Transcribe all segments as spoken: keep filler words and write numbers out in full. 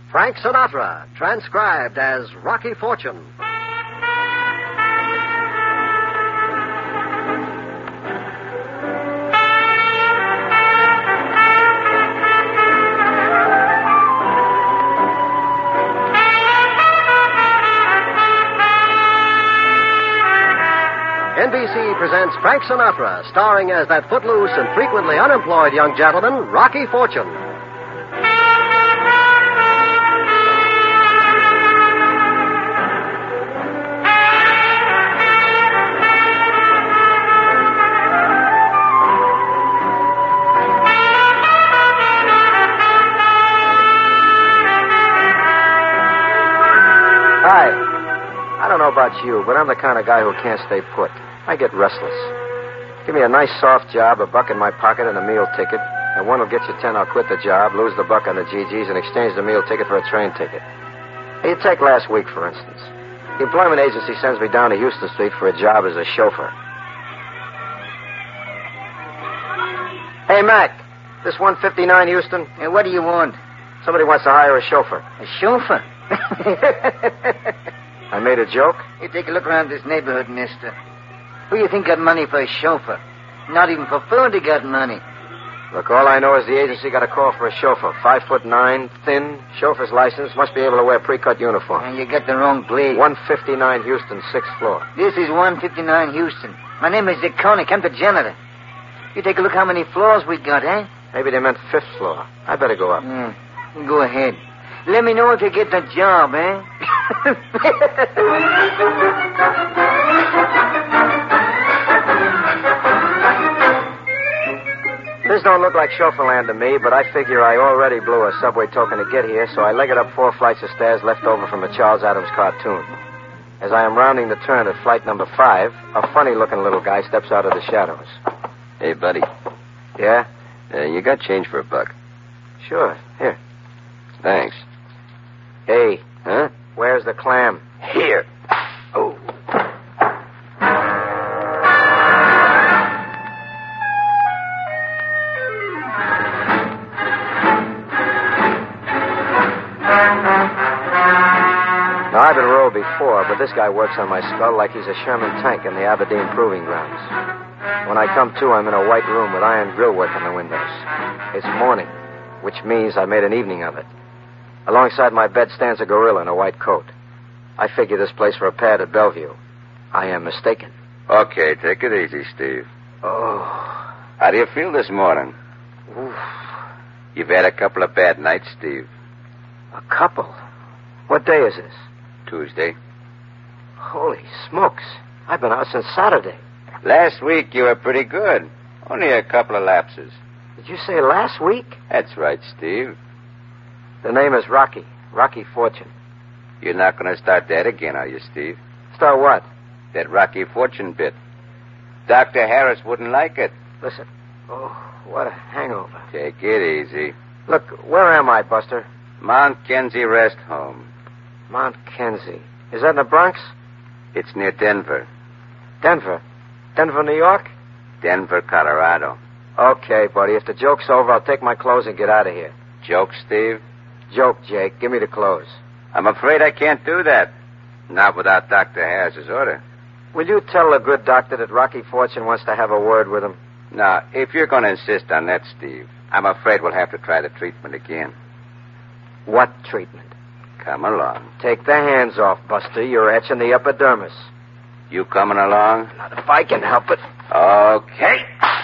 Frank Sinatra, transcribed as Rocky Fortune. N B C presents Frank Sinatra, starring as that footloose and frequently unemployed young gentleman, Rocky Fortune. Hi. I don't know about you, but I'm the kind of guy who can't stay put. I get restless. Give me a nice soft job, a buck in my pocket, and a meal ticket. And one will get you ten, I'll quit the job, lose the buck on the G Gs, and exchange the meal ticket for a train ticket. Hey, you take last week, for instance. The employment agency sends me down to Houston Street for a job as a chauffeur. Hey, Mac, this one fifty-nine Houston? Hey, what do you want? Somebody wants to hire a chauffeur. A chauffeur? I made a joke? You take a look around this neighborhood, mister. Who you think got money for a chauffeur? Not even for food he got money. Look, all I know is the agency got a call for a chauffeur. Five foot nine, thin, chauffeur's license, must be able to wear pre-cut uniform. And you get the wrong place. one fifty-nine Houston, sixth floor. This is one fifty-nine Houston. My name is Zeconic. I'm the janitor. You take a look how many floors we got, eh? Maybe they meant fifth floor. I better go up. Yeah. Go ahead. Let me know if you get the job, eh? This don't look like chauffeur land to me, but I figure I already blew a subway token to get here, so I leg it up four flights of stairs left over from a Charles Adams cartoon. As I am rounding the turn at flight number five, a funny-looking little guy steps out of the shadows. Hey, buddy. Yeah? Uh, you got change for a buck. Sure. Here. Thanks. Hey. Huh? Where's the clam? Here. Oh. Now, I've been rolled before, but this guy works on my skull like he's a Sherman tank in the Aberdeen Proving Grounds. When I come to, I'm in a white room with iron grillwork in the windows. It's morning, which means I made an evening of it. Alongside my bed stands a gorilla in a white coat. I figure this place for a pad at Bellevue. I am mistaken. Okay, take it easy, Steve. Oh. How do you feel this morning? Oof. You've had a couple of bad nights, Steve. A couple? What day is this? Tuesday. Holy smokes. I've been out since Saturday. Last week you were pretty good. Only a couple of lapses. Did you say last week? That's right, Steve. The name is Rocky. Rocky Fortune. You're not going to start that again, are you, Steve? Start what? That Rocky Fortune bit. Doctor Harris wouldn't like it. Listen. Oh, what a hangover. Take it easy. Look, where am I, Buster? Mount Kenzie Rest Home. Mount Kenzie. Is that in the Bronx? It's near Denver. Denver? Denver, New York? Denver, Colorado. Okay, buddy. If the joke's over, I'll take my clothes and get out of here. Joke, Steve? Joke, Jake. Give me the clothes. I'm afraid I can't do that. Not without Doctor Harris's order. Will you tell the good doctor that Rocky Fortune wants to have a word with him? Now, if you're going to insist on that, Steve, I'm afraid we'll have to try the treatment again. What treatment? Come along. Take the hands off, Buster. You're etching the epidermis. You coming along? Not if I can help it. Okay.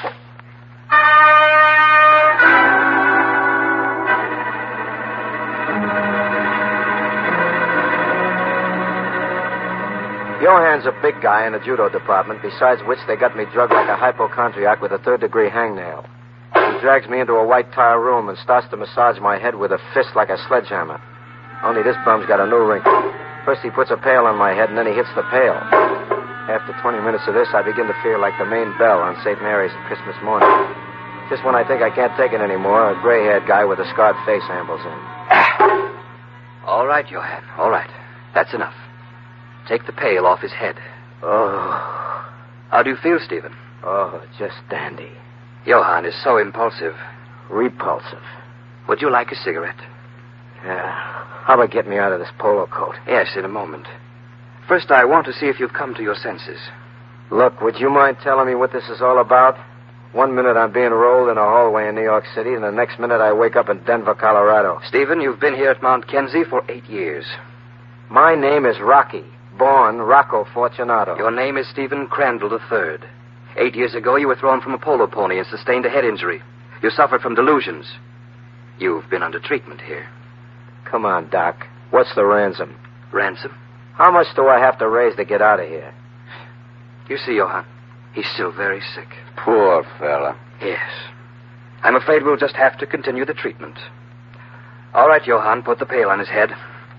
Johan's a big guy in the judo department, besides which they got me drugged like a hypochondriac with a third-degree hangnail. He drags me into a white-tile room and starts to massage my head with a fist like a sledgehammer. Only this bum's got a new wrinkle. First he puts a pail on my head, and then he hits the pail. After twenty minutes of this, I begin to feel like the main bell on Saint Mary's at Christmas morning. Just when I think I can't take it anymore, a gray-haired guy with a scarred face ambles in. All right, Johan, all right. That's enough. Take the pail off his head. Oh. How do you feel, Stephen? Oh, just dandy. Johan is so impulsive. Repulsive. Would you like a cigarette? Yeah. How about getting me out of this polo coat? Yes, in a moment. First, I want to see if you've come to your senses. Look, would you mind telling me what this is all about? One minute I'm being rolled in a hallway in New York City, and the next minute I wake up in Denver, Colorado. Stephen, you've been here at Mount Kenzie for eight years. My name is Rocky, born Rocco Fortunato. Your name is Stephen Crandall the third. Eight years ago, you were thrown from a polo pony and sustained a head injury. You suffered from delusions. You've been under treatment here. Come on, Doc. What's the ransom? Ransom? How much do I have to raise to get out of here? You see, Johann, he's still very sick. Poor fella. Yes. I'm afraid we'll just have to continue the treatment. All right, Johann, put the pail on his head.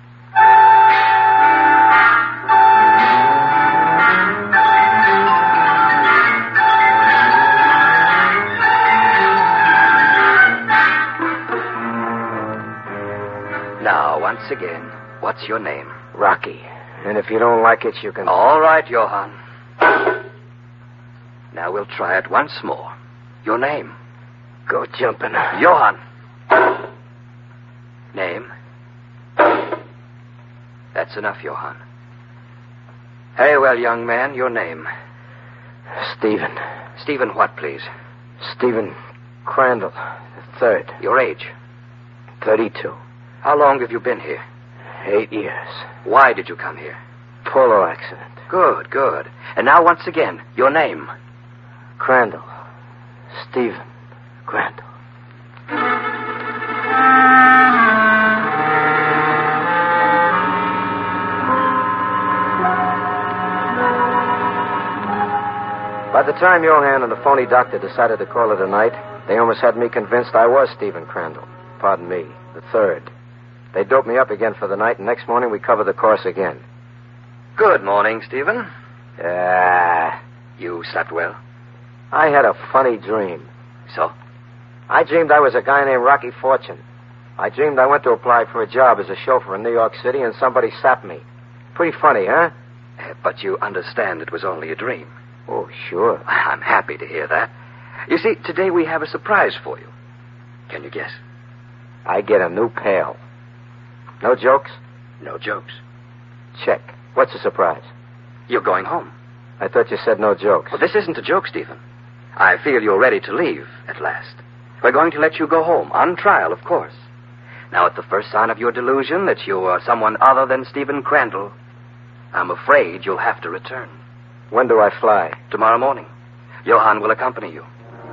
Now, once again, what's your name? Rocky. And if you don't like it, you can... All right, Johann. Now we'll try it once more. Your name? Go jumping. Johann. Name? That's enough, Johann. Very well, young man, your name? Stephen. Stephen what, please? Stephen Crandall, the third. Your age? Thirty-two. How long have you been here? Eight years. Why did you come here? Polo accident. Good, good. And now, once again, your name? Crandall. Stephen Crandall. By the time Johann and the phony doctor decided to call it a night, they almost had me convinced I was Stephen Crandall. Pardon me, the third. They doped me up again for the night, and next morning we covered the course again. Good morning, Stephen. Ah. You slept well? I had a funny dream. So? I dreamed I was a guy named Rocky Fortune. I dreamed I went to apply for a job as a chauffeur in New York City, and somebody sapped me. Pretty funny, huh? Uh, but you understand it was only a dream. Oh, sure. I'm happy to hear that. You see, today we have a surprise for you. Can you guess? I get a new pail. No jokes? No jokes. Check. What's the surprise? You're going home. I thought you said no jokes. Well, this isn't a joke, Stephen. I feel you're ready to leave, at last. We're going to let you go home, on trial, of course. Now, at the first sign of your delusion that you are someone other than Stephen Crandall, I'm afraid you'll have to return. When do I fly? Tomorrow morning. Johann will accompany you.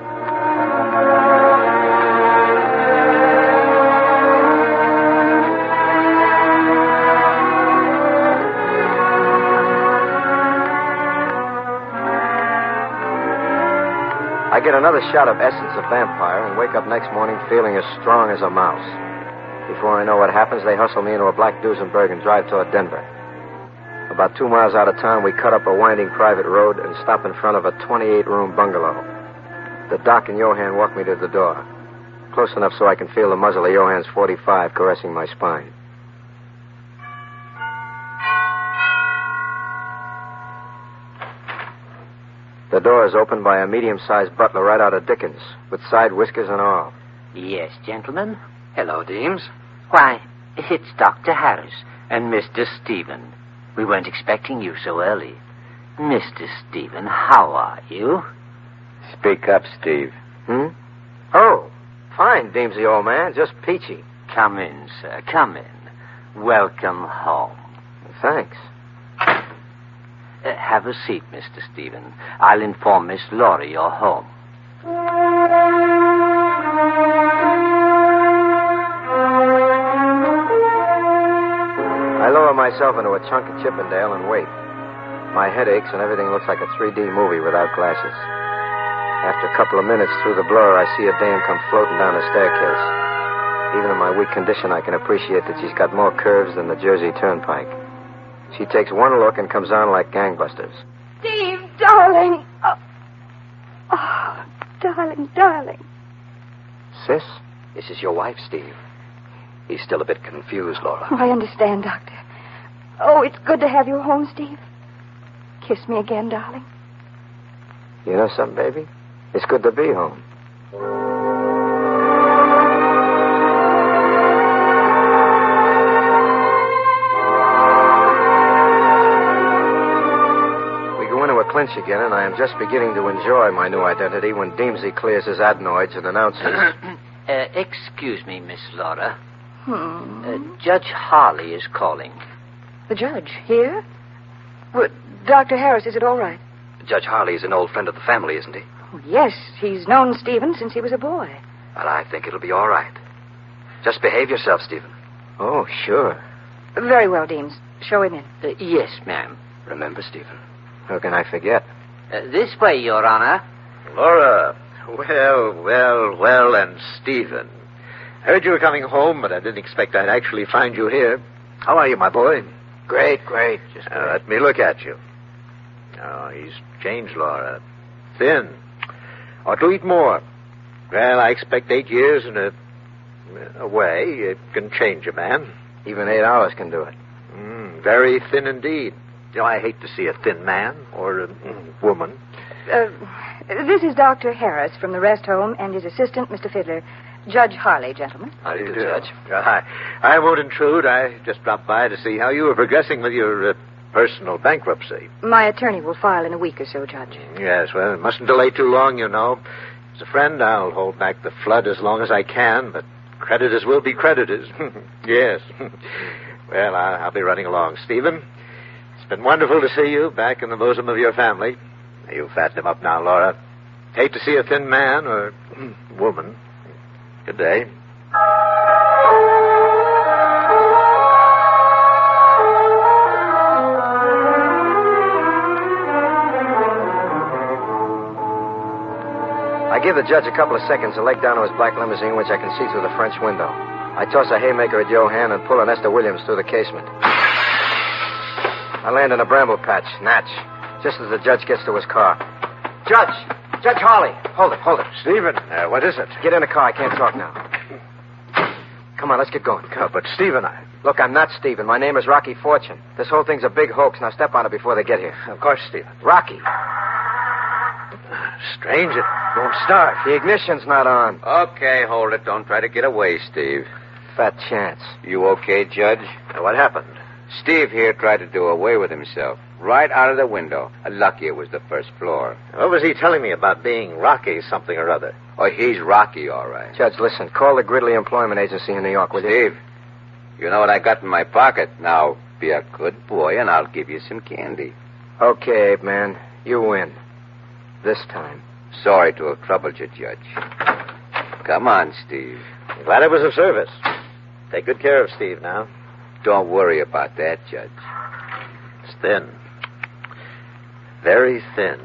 I get another shot of essence of vampire and wake up next morning feeling as strong as a mouse. Before I know what happens, they hustle me into a black Duesenberg and drive toward Denver. About two miles out of town, we cut up a winding private road and stop in front of a twenty-eight room bungalow. The doc and Johann walk me to the door. Close enough so I can feel the muzzle of Johann's forty-five caressing my spine. The door is opened by a medium-sized butler right out of Dickens, with side whiskers and all. Yes, gentlemen? Hello, Deems. Why, it's Doctor Harris and Mister Stephen. We weren't expecting you so early. Mister Stephen, how are you? Speak up, Steve. Hmm? Oh, fine, Deemsy, old man. Just peachy. Come in, sir. Come in. Welcome home. Thanks. Uh, have a seat, Mister Stephen. I'll inform Miss Laurie you're home. I lower myself into a chunk of Chippendale and wait. My head aches and everything looks like a three D movie without glasses. After a couple of minutes through the blur, I see a dame come floating down the staircase. Even in my weak condition, I can appreciate that she's got more curves than the Jersey Turnpike. She takes one look and comes on like gangbusters. Steve, darling. Oh, oh darling, darling. Sis? This is your wife, Steve. He's still a bit confused, Laura. Oh, I understand, Doctor. Oh, it's good to have you home, Steve. Kiss me again, darling. You know something, baby? It's good to be home. lunch again, and I am just beginning to enjoy my new identity when Deemsy clears his adenoids and announces... uh, excuse me, Miss Laura. Hmm. Uh, Judge Harley is calling. The judge here? Well, Doctor Harris, is it all right? Judge Harley is an old friend of the family, isn't he? Oh, yes, he's known Stephen since he was a boy. Well, I think it'll be all right. Just behave yourself, Stephen. Oh, sure. Very well, Deems. Show him in. Uh, yes, ma'am. Remember, Stephen. How can I forget? Uh, this way, Your Honor. Laura, well, well, well, and Stephen. Heard you were coming home, but I didn't expect I'd actually find you here. How are you, my boy? Great, great. Just Uh, let me look at you. Oh, he's changed, Laura. Thin. Ought to eat more. Well, I expect eight years in a, a way. It can change a man. Even eight hours can do it. Mm, very thin indeed. You know, I hate to see a thin man or a mm, woman. Uh, this is Doctor Harris from the rest home and his assistant, Mister Fiddler. Judge Harley, gentlemen. How do you do, do. Judge? I, I won't intrude. I just dropped by to see how you were progressing with your uh, personal bankruptcy. My attorney will file in a week or so, Judge. Yes, well, it mustn't delay too long, you know. As a friend, I'll hold back the flood as long as I can, but creditors will be creditors. Yes. Well, I, I'll be running along. Stephen, it's been wonderful to see you back in the bosom of your family. You fatten him up now, Laura. Hate to see a thin man or woman. Good day. I give the judge a couple of seconds to leg down to his black limousine, which I can see through the French window. I toss a haymaker at Johan and pull an Esther Williams through the casement. I land in a bramble patch, Natch, just as the judge gets to his car. Judge! Judge Harley! Hold it, hold it. Stephen, uh, what is it? Get in the car. I can't talk now. Come on, let's get going. Oh, but Stephen, I... Look, I'm not Stephen. My name is Rocky Fortune. This whole thing's a big hoax. Now step on it before they get here. Of course, Stephen. Rocky. Strange, it won't start. The ignition's not on. Okay, hold it. Don't try to get away, Steve. Fat chance. You okay, Judge? Uh, what happened? Steve here tried to do away with himself. Right out of the window. Lucky it was the first floor. What was he telling me about being Rocky something or other? Oh, he's Rocky, all right. Judge, listen. Call the Gridley Employment Agency in New York, will you? Steve, you know what I got in my pocket. Now, be a good boy, and I'll give you some candy. Okay, Ape Man. You win. This time. Sorry to have troubled you, Judge. Come on, Steve. Glad I was of service. Take good care of Steve now. Don't worry about that, Judge. It's thin. Very thin.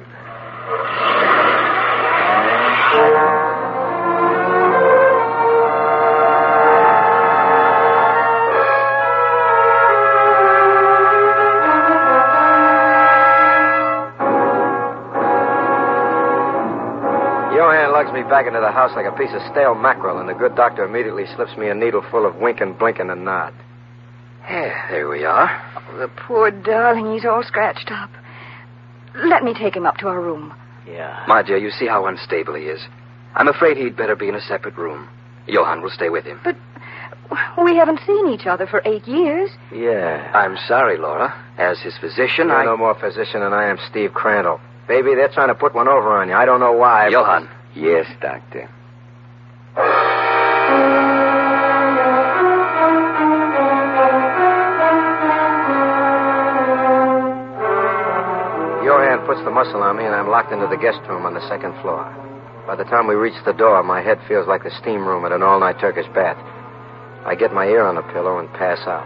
Johan lugs me back into the house like a piece of stale mackerel, and the good doctor immediately slips me a needle full of wink and blink and a nod. Yeah, there we are. Oh, the poor darling, he's all scratched up. Let me take him up to our room. Yeah. My dear, you see how unstable he is. I'm afraid he'd better be in a separate room. Johan will stay with him. But we haven't seen each other for eight years. Yeah. I'm sorry, Laura. As his physician, You're I... no more physician than I am Steve Crandall. Baby, they're trying to put one over on you. I don't know why. Johan. But... Yes, Doctor. Johan puts the muscle on me, and I'm locked into the guest room on the second floor. By the time we reach the door, my head feels like the steam room at an all-night Turkish bath. I get my ear on the pillow and pass out.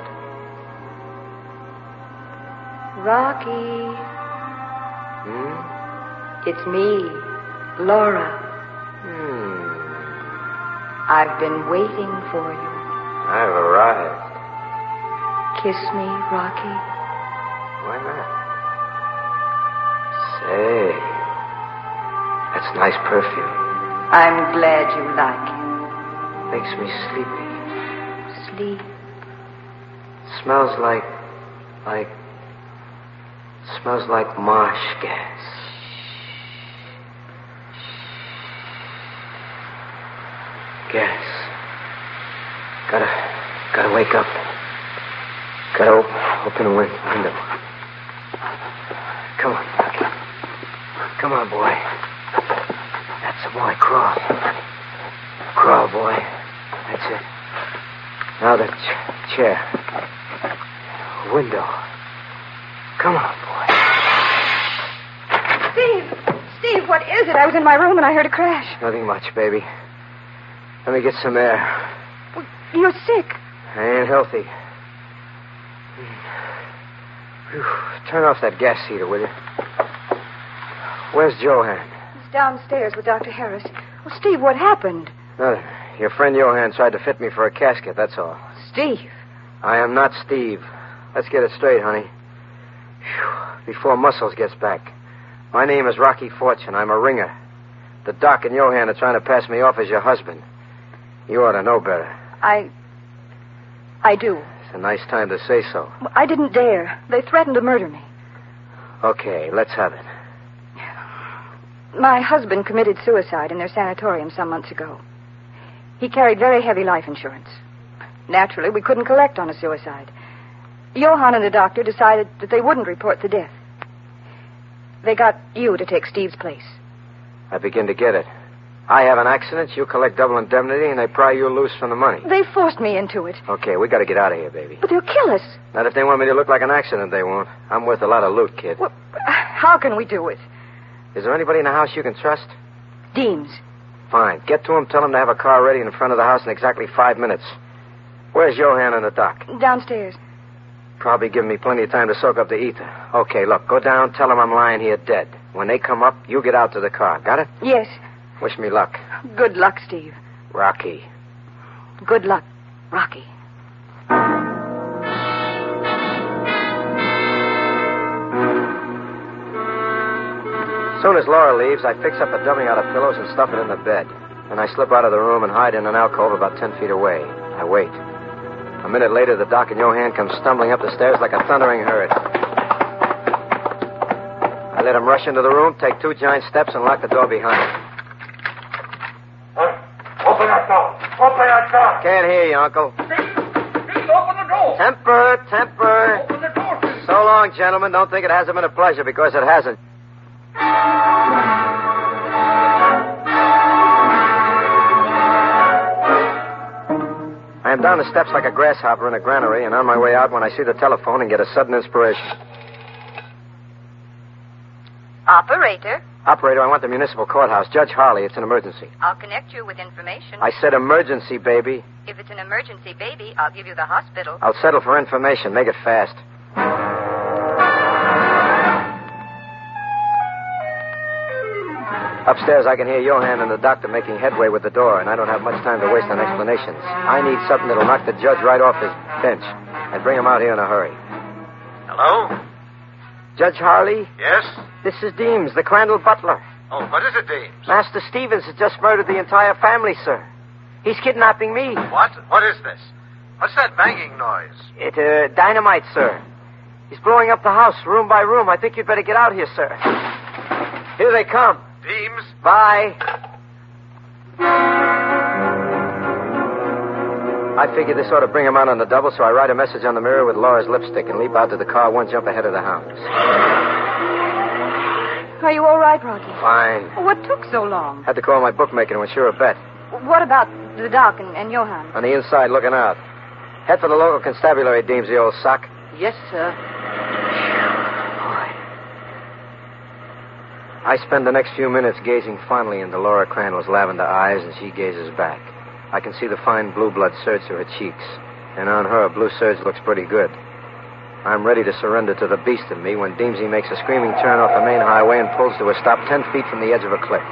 Rocky, Hmm? it's me, Laura. Hmm. I've been waiting for you. I've arrived. Kiss me, Rocky. Why not? Say, that's nice perfume. I'm glad you like Makes me sleepy. it. Sleep. Smells like, like, smells like marsh gas. Gas. Gotta, gotta wake up. Gotta op- open the win- window. Come on, Rocky. Come on, boy. That's the boy. Crawl. Crawl, boy. That's it. Now the ch- chair. Window. Come on, boy. Steve! Steve, what is it? I was in my room and I heard a crash. Nothing much, baby. Let me get some air. Well, you're sick. I ain't healthy. Whew. Turn off that gas heater, will you? Where's Johan? He's downstairs with Doctor Harris. Well, Steve, what happened? Nothing. Your friend Johan tried to fit me for a casket, that's all. Steve. I am not Steve. Let's get it straight, honey. Whew. Before Muscles gets back. My name is Rocky Fortune. I'm a ringer. The doc and Johan are trying to pass me off as your husband. You ought to know better. I... I do. It's a nice time to say so. I didn't dare. They threatened to murder me. Okay, let's have it. My husband committed suicide in their sanatorium some months ago. He carried very heavy life insurance. Naturally, we couldn't collect on a suicide. Johan and the doctor decided that they wouldn't report the death. They got you to take Steve's place. I begin to get it. I have an accident, you collect double indemnity, and they pry you loose from the money. They forced me into it. Okay, we got to get out of here, baby. But they'll kill us. Not if they want me to look like an accident, they won't. I'm worth a lot of loot, kid. Well, how can we do it? Is there anybody in the house you can trust? Deems. Fine. Get to him, tell him to have a car ready in front of the house in exactly five minutes. Where's Johan and the doc? Downstairs. Probably give me plenty of time to soak up the ether. Okay, look, go down, tell them I'm lying here dead. When they come up, you get out to the car. Got it? Yes. Wish me luck. Good luck, Steve. Rocky. Good luck, Rocky. As soon as Laura leaves, I fix up a dummy out of pillows and stuff it in the bed. Then I slip out of the room and hide in an alcove about ten feet away. I wait. A minute later, the doc and Johan come stumbling up the stairs like a thundering herd. I let them rush into the room, take two giant steps, and lock the door behind them. Open that door. Open that door. Can't hear you, Uncle. Please open the door. Temper, temper. Open the door. Please. So long, gentlemen. Don't think it hasn't been a pleasure, because it hasn't. I am down the steps like a grasshopper in a granary and on my way out when I see the telephone and get a sudden inspiration. Operator, Operator, I want the municipal courthouse. Judge Harley, it's an emergency. I'll connect you with information. I said emergency, baby. If it's an emergency, baby, I'll give you the hospital. I'll settle for information. Make it fast. Upstairs, I can hear Johan and the doctor making headway with the door, and I don't have much time to waste on explanations. I need something that'll knock the judge right off his bench and bring him out here in a hurry. Hello? Judge Harley? Yes? This is Deems, the Crandall butler. Oh, what is it, Deems? Master Stevens has just murdered the entire family, sir. He's kidnapping me. What? What is this? What's that banging noise? It, uh, dynamite, sir. He's blowing up the house, room by room. I think you'd better get out here, sir. Here they come. Deems? Bye. I figured this ought to bring him out on the double, so I write a message on the mirror with Laura's lipstick and leap out to the car one jump ahead of the hounds. Are you all right, Rocky? Fine. What took so long? Had to call my bookmaker to insure a bet. What about the doc and, and Johan? On the inside, looking out. Head for the local constabulary, Deems, the old sock. Yes, sir. I spend the next few minutes gazing fondly into Laura Crandall's lavender eyes, and she gazes back. I can see the fine blue blood surge through her cheeks, and on her, blue surge looks pretty good. I'm ready to surrender to the beast in me when Deemsy makes a screaming turn off the main highway and pulls to a stop ten feet from the edge of a cliff.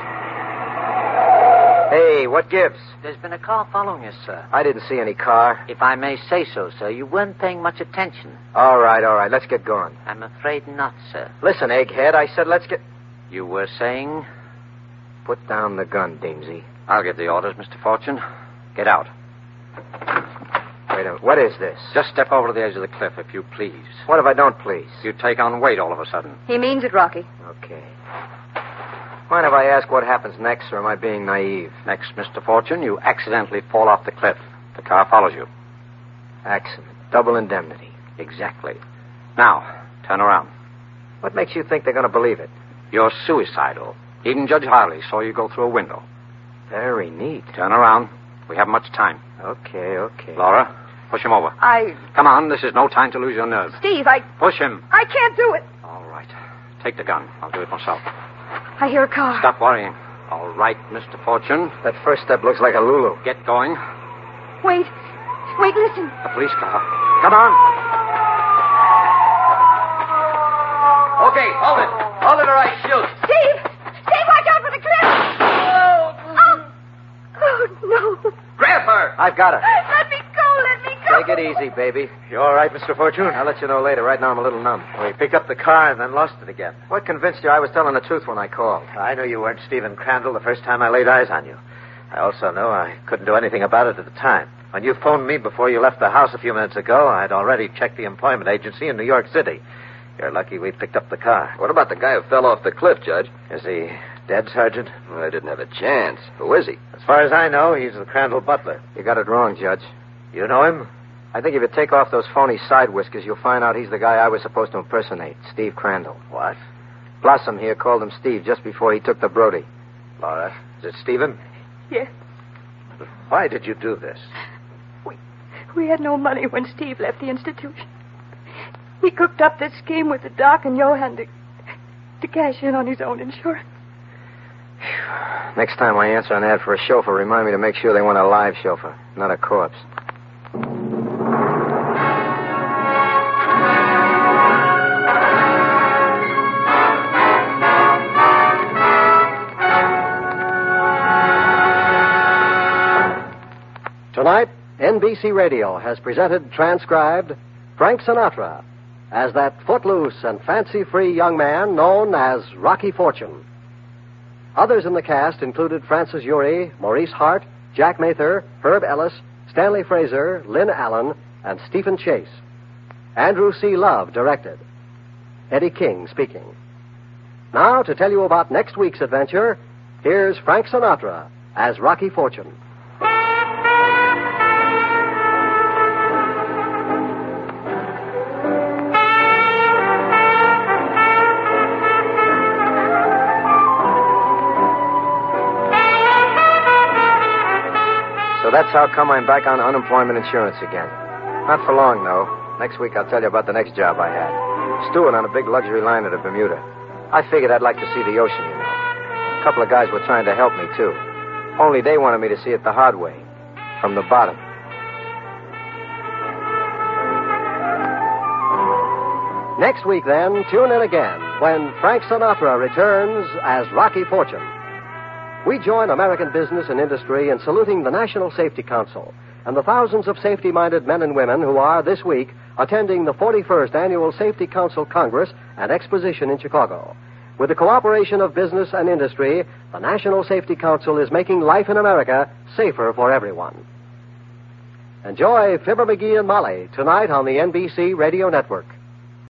Hey, what gives? There's been a car following us, sir. I didn't see any car. If I may say so, sir, you weren't paying much attention. All right, all right, let's get going. I'm afraid not, sir. Listen, egghead, I said let's get... You were saying? Put down the gun, Deemsy. I'll give the orders, Mister Fortune. Get out. Wait a minute. What is this? Just step over to the edge of the cliff, if you please. What if I don't please? You take on weight all of a sudden. He means it, Rocky. Okay. Mind if I ask what happens next, or am I being naive? Next, Mister Fortune, you accidentally fall off the cliff. The car follows you. Accident. Double indemnity. Exactly. Now, turn around. What makes you think they're going to believe it? You're suicidal. Even Judge Harley saw you go through a window. Very neat. Turn around. We haven't much time. Okay, okay. Laura, push him over. I... Come on, this is no time to lose your nerve. Steve, I... Push him. I can't do it. All right. Take the gun. I'll do it myself. I hear a car. Stop worrying. All right, Mister Fortune. That first step looks like a Lulu. Get going. Wait. Wait, listen. A police car. Come on. Okay, hold it. Hold it or I shoot. Steve! Steve, watch out for the cliff! Oh! Oh, no. Grab her. I've got her. Let me go, let me go. Take it easy, baby. You all right, Mister Fortune? I'll let you know later. Right now I'm a little numb. We picked up the car and then lost it again. What convinced you I was telling the truth when I called? I knew you weren't Stephen Crandall the first time I laid eyes on you. I also know I couldn't do anything about it at the time. When you phoned me before you left the house a few minutes ago, I'd already checked the employment agency in New York City. You're lucky we picked up the car. What about the guy who fell off the cliff, Judge? Is he dead, Sergeant? Well, I didn't have a chance. Who is he? As far as I know, he's the Crandall butler. You got it wrong, Judge. You know him? I think if you take off those phony side whiskers, you'll find out he's the guy I was supposed to impersonate, Steve Crandall. What? Blossom here called him Steve just before he took the Brody. Laura, is it Stephen? Yes. Why did you do this? We, we had no money when Steve left the institution. He cooked up this scheme with the doc and Johan to, to cash in on his own insurance. Next time I answer an ad for a chauffeur, remind me to make sure they want a live chauffeur, not a corpse. Tonight, N B C Radio has presented, transcribed, Frank Sinatra as that footloose and fancy-free young man known as Rocky Fortune. Others in the cast included Francis Urey, Maurice Hart, Jack Mather, Herb Ellis, Stanley Fraser, Lynn Allen, and Stephen Chase. Andrew C. Love directed. Eddie King speaking. Now, to tell you about next week's adventure, here's Frank Sinatra as Rocky Fortune. So that's how come I'm back on unemployment insurance again. Not for long, though. Next week I'll tell you about the next job I had. Stewing on a big luxury liner to Bermuda. I figured I'd like to see the ocean, you know. A couple of guys were trying to help me, too. Only they wanted me to see it the hard way. From the bottom. Next week, then, tune in again when Frank Sinatra returns as Rocky Fortune. We join American business and industry in saluting the National Safety Council and the thousands of safety-minded men and women who are, this week, attending the forty-first Annual Safety Council Congress and Exposition in Chicago. With the cooperation of business and industry, the National Safety Council is making life in America safer for everyone. Enjoy Fibber McGee and Molly tonight on the N B C Radio Network.